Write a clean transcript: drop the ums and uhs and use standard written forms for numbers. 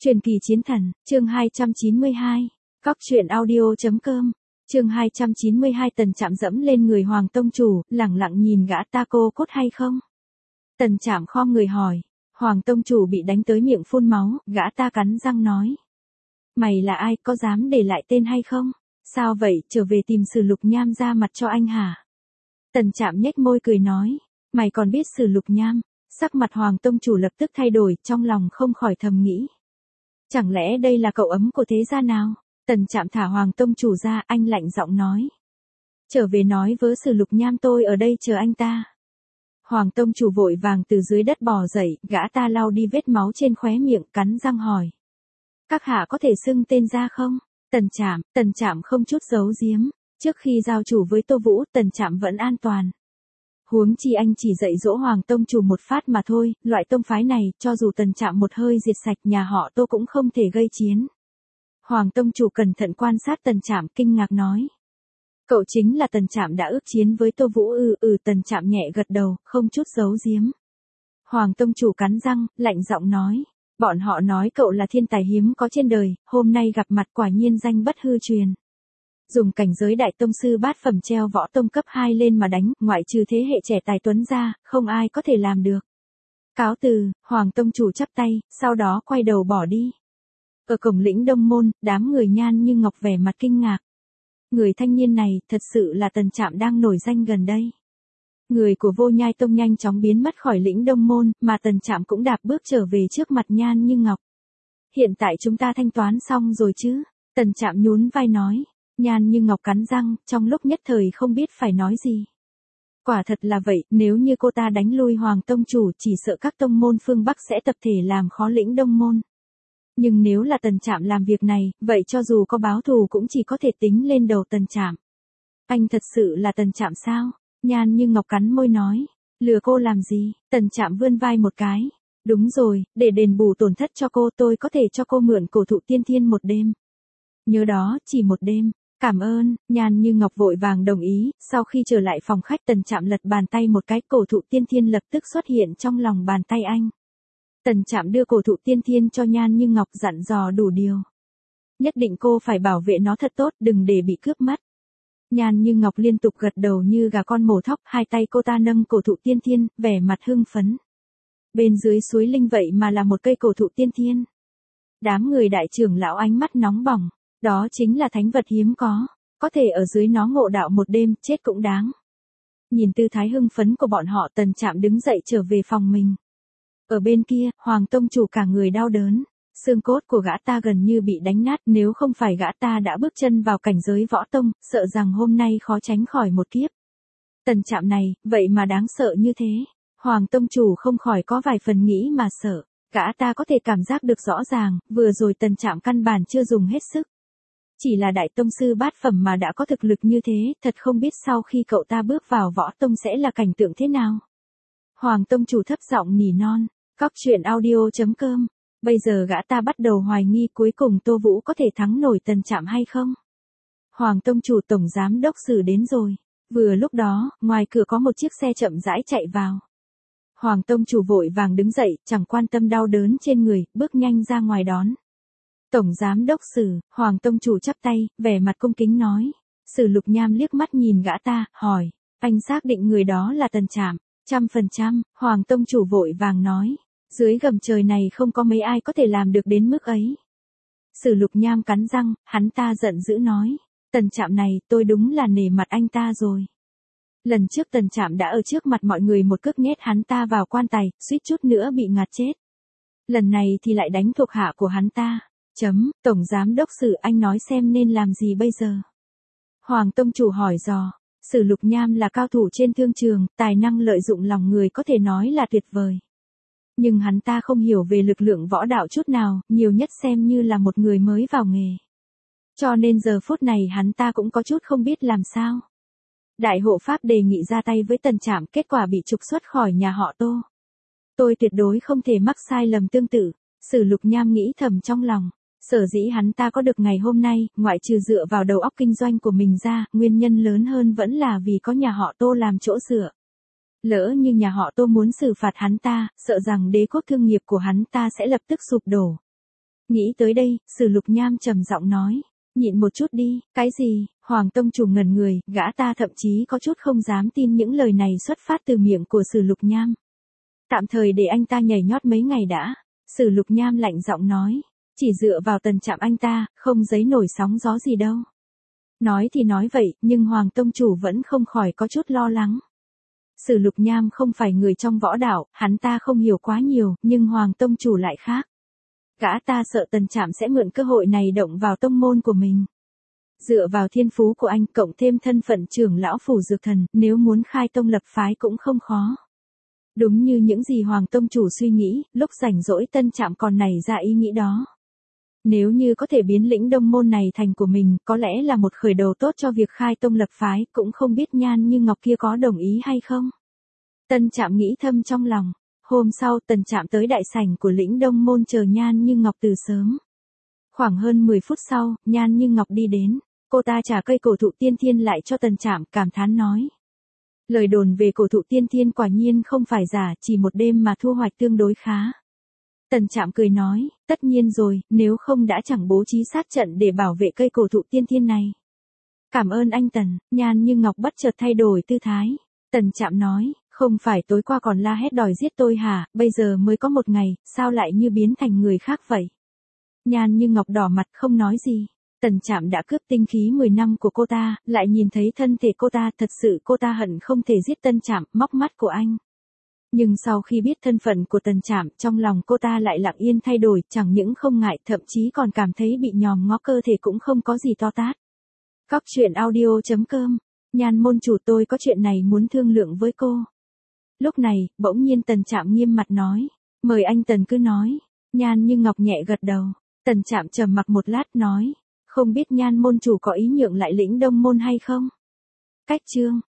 Truyền kỳ chiến thần, chương 292. Cóc truyện audio.com. Chương 292. Tần Trạm dẫm lên người Hoàng tông chủ, lẳng lặng nhìn gã ta cô cốt hay không? Tần Trạm khom người hỏi. Hoàng tông chủ bị đánh tới miệng phun máu, gã ta cắn răng nói: "Mày là ai, có dám để lại tên hay không? Sao vậy, trở về tìm Sử Lục Nham ra mặt cho anh hả?" Tần Trạm nhếch môi cười nói: "Mày còn biết Sử Lục Nham?" Sắc mặt Hoàng tông chủ lập tức thay đổi, trong lòng không khỏi thầm nghĩ: chẳng lẽ đây là cậu ấm của thế gia nào? Tần Trạm thả Hoàng tông chủ ra, anh lạnh giọng nói: "Trở về nói với Sử Lục Nham tôi ở đây chờ anh ta." Hoàng tông chủ vội vàng từ dưới đất bò dậy, gã ta lau đi vết máu trên khóe miệng, cắn răng hỏi: "Các hạ có thể xưng tên ra không?" Tần Trạm không chút giấu giếm, trước khi giao chủ với Tô Vũ, Tần Trạm vẫn an toàn. Huống chi anh chỉ dạy dỗ Hoàng tông chủ một phát mà thôi, loại tông phái này, cho dù Tần Trạm một hơi diệt sạch nhà họ Tô cũng không thể gây chiến. Hoàng tông chủ cẩn thận quan sát Tần Trạm, kinh ngạc nói: "Cậu chính là Tần Trạm đã ước chiến với Tô Vũ ư?" Tần Trạm nhẹ gật đầu, không chút giấu giếm. Hoàng tông chủ cắn răng, lạnh giọng nói: "Bọn họ nói cậu là thiên tài hiếm có trên đời, hôm nay gặp mặt quả nhiên danh bất hư truyền. Dùng cảnh giới đại tông sư bát phẩm treo võ tông cấp 2 lên mà đánh, ngoại trừ thế hệ trẻ tài tuấn ra, không ai có thể làm được. Cáo từ." Hoàng tông chủ chắp tay, sau đó quay đầu bỏ đi. Ở cổng lĩnh Đông Môn, đám người Nhan Như Ngọc vẻ mặt kinh ngạc. Người thanh niên này, thật sự là Tần Trạm đang nổi danh gần đây. Người của Vô Nhai Tông nhanh chóng biến mất khỏi lĩnh Đông Môn, mà Tần Trạm cũng đạp bước trở về trước mặt Nhan Như Ngọc. "Hiện tại chúng ta thanh toán xong rồi chứ?" Tần Trạm nhún vai nói. Nhan Như Ngọc cắn răng, trong lúc nhất thời không biết phải nói gì. Quả thật là vậy, nếu như cô ta đánh lui Hoàng tông chủ, chỉ sợ các tông môn phương Bắc sẽ tập thể làm khó lĩnh Đông Môn. Nhưng nếu là Tần Trạm làm việc này, vậy cho dù có báo thù cũng chỉ có thể tính lên đầu Tần Trạm. "Anh thật sự là Tần Trạm sao?" Nhan Như Ngọc cắn môi nói. "Lừa cô làm gì?" Tần Trạm vươn vai một cái. "Đúng rồi, để đền bù tổn thất cho cô, tôi có thể cho cô mượn cổ thụ tiên thiên một đêm. Nhớ đó, chỉ một đêm." "Cảm ơn." Nhan Như Ngọc vội vàng đồng ý. Sau khi trở lại phòng khách, Tần Trạm lật bàn tay một cái, cổ thụ tiên thiên lập tức xuất hiện trong lòng bàn tay anh. Tần Trạm đưa cổ thụ tiên thiên cho Nhan Như Ngọc, dặn dò đủ điều: "Nhất định cô phải bảo vệ nó thật tốt, đừng để bị cướp mất." Nhan Như Ngọc liên tục gật đầu như gà con mổ thóc, hai tay cô ta nâng cổ thụ tiên thiên, vẻ mặt hưng phấn. Bên dưới suối linh vậy mà là một cây cổ thụ tiên thiên. Đám người đại trưởng lão ánh mắt nóng bỏng. Đó chính là thánh vật hiếm có thể ở dưới nó ngộ đạo một đêm, chết cũng đáng. Nhìn tư thái hưng phấn của bọn họ, Tần Trạm đứng dậy trở về phòng mình. Ở bên kia, Hoàng tông chủ cả người đau đớn. Xương cốt của gã ta gần như bị đánh nát, nếu không phải gã ta đã bước chân vào cảnh giới võ tông, sợ rằng hôm nay khó tránh khỏi một kiếp. Tần Trạm này, vậy mà đáng sợ như thế. Hoàng tông chủ không khỏi có vài phần nghĩ mà sợ. Gã ta có thể cảm giác được rõ ràng, vừa rồi Tần Trạm căn bản chưa dùng hết sức. Chỉ là đại tông sư bát phẩm mà đã có thực lực như thế, thật không biết sau khi cậu ta bước vào võ tông sẽ là cảnh tượng thế nào. Hoàng tông chủ thấp giọng nỉ non. Cóc truyện audio.com. Bây giờ gã ta bắt đầu hoài nghi cuối cùng Tô Vũ có thể thắng nổi Tần Trạm hay không. Hoàng tông chủ tổng giám đốc Sử đến rồi. Vừa lúc đó, ngoài cửa có một chiếc xe chậm rãi chạy vào. Hoàng tông chủ vội vàng đứng dậy, chẳng quan tâm đau đớn trên người, bước nhanh ra ngoài đón. "Tổng giám đốc Sử." Hoàng tông chủ chắp tay, vẻ mặt cung kính nói. Sử Lục Nham liếc mắt nhìn gã ta, hỏi: "Anh xác định người đó là Tần Trạm?" "100%." Hoàng tông chủ vội vàng nói. Dưới gầm trời này không có mấy ai có thể làm được đến mức ấy. Sử Lục Nham cắn răng, hắn ta giận dữ nói: "Tần Trạm này, tôi đúng là nể mặt anh ta rồi. Lần trước Tần Trạm đã ở trước mặt mọi người một cước nhét hắn ta vào quan tài, suýt chút nữa bị ngạt chết. Lần này thì lại đánh thuộc hạ của hắn ta. Tổng giám đốc Sử, anh nói xem nên làm gì bây giờ?" Hoàng tông chủ hỏi dò. Sử Lục Nham là cao thủ trên thương trường, tài năng lợi dụng lòng người có thể nói là tuyệt vời. Nhưng hắn ta không hiểu về lực lượng võ đạo chút nào, nhiều nhất xem như là một người mới vào nghề. Cho nên giờ phút này hắn ta cũng có chút không biết làm sao. Đại hộ pháp đề nghị ra tay với Tần Trạm, kết quả bị trục xuất khỏi nhà họ Tô. Tôi tuyệt đối không thể mắc sai lầm tương tự. Sử Lục Nham nghĩ thầm trong lòng. Sở dĩ hắn ta có được ngày hôm nay, ngoại trừ dựa vào đầu óc kinh doanh của mình ra, nguyên nhân lớn hơn vẫn là vì có nhà họ Tô làm chỗ dựa. Lỡ như nhà họ Tô muốn xử phạt hắn ta, sợ rằng đế quốc thương nghiệp của hắn ta sẽ lập tức sụp đổ. Nghĩ tới đây, Sử Lục Nham trầm giọng nói. Nhịn một chút đi, cái gì? Hoàng tông chủ ngẩn người, gã ta thậm chí có chút không dám tin những lời này xuất phát từ miệng của Sử Lục Nham. Tạm thời để anh ta nhảy nhót mấy ngày đã. Sử Lục Nham lạnh giọng nói. Chỉ dựa vào Tần Trạm anh ta, không giấy nổi sóng gió gì đâu. Nói thì nói vậy, nhưng Hoàng tông chủ vẫn không khỏi có chút lo lắng. Sử Lục Nham không phải người trong võ đạo, hắn ta không hiểu quá nhiều, nhưng Hoàng tông chủ lại khác. Gã ta sợ Tần Trạm sẽ mượn cơ hội này động vào tông môn của mình. Dựa vào thiên phú của anh cộng thêm thân phận trưởng lão phủ dược thần, nếu muốn khai tông lập phái cũng không khó. Đúng như những gì Hoàng tông chủ suy nghĩ, lúc rảnh rỗi Tân Trạm còn nảy ra ý nghĩ đó. Nếu như có thể biến lĩnh đông môn này thành của mình, có lẽ là một khởi đầu tốt cho việc khai tông lập phái, cũng không biết Nhan Như Ngọc kia có đồng ý hay không. Tân Trạm nghĩ thầm trong lòng. Hôm sau Tần Trạm tới đại sảnh của lĩnh đông môn chờ Nhan Như Ngọc từ sớm. Khoảng hơn 10 phút sau, Nhan Như Ngọc đi đến. Cô ta trả cây cổ thụ tiên thiên lại cho Tần Trạm, cảm thán nói. Lời đồn về cổ thụ tiên thiên quả nhiên không phải giả, chỉ một đêm mà thu hoạch tương đối khá. Tần Trạm cười nói, tất nhiên rồi, nếu không đã chẳng bố trí sát trận để bảo vệ cây cổ thụ tiên thiên này. Cảm ơn anh Tần. Nhan Như Ngọc bất chợt thay đổi tư thái. Tần Trạm nói, không phải tối qua còn la hét đòi giết tôi hả, bây giờ mới có một ngày, sao lại như biến thành người khác vậy? Nhan Như Ngọc đỏ mặt không nói gì. Tần Trạm đã cướp tinh khí 10 năm của cô ta, lại nhìn thấy thân thể cô ta, thật sự cô ta hận không thể giết Tân Trạm, móc mắt của anh. Nhưng sau khi biết thân phận của Tần Trạm, trong lòng cô ta lại lặng yên thay đổi, chẳng những không ngại, thậm chí còn cảm thấy bị nhòm ngó, cơ thể cũng không có gì to tát. Cóc truyện audio.com. Nhan môn chủ, tôi có chuyện này muốn thương lượng với cô. Lúc này, bỗng nhiên Tần Trạm nghiêm mặt nói. Mời anh Tần cứ nói. Nhan Như Ngọc nhẹ gật đầu. Tần Trạm trầm mặc một lát nói. Không biết Nhan môn chủ có ý nhượng lại lĩnh đông môn hay không? Cách chương.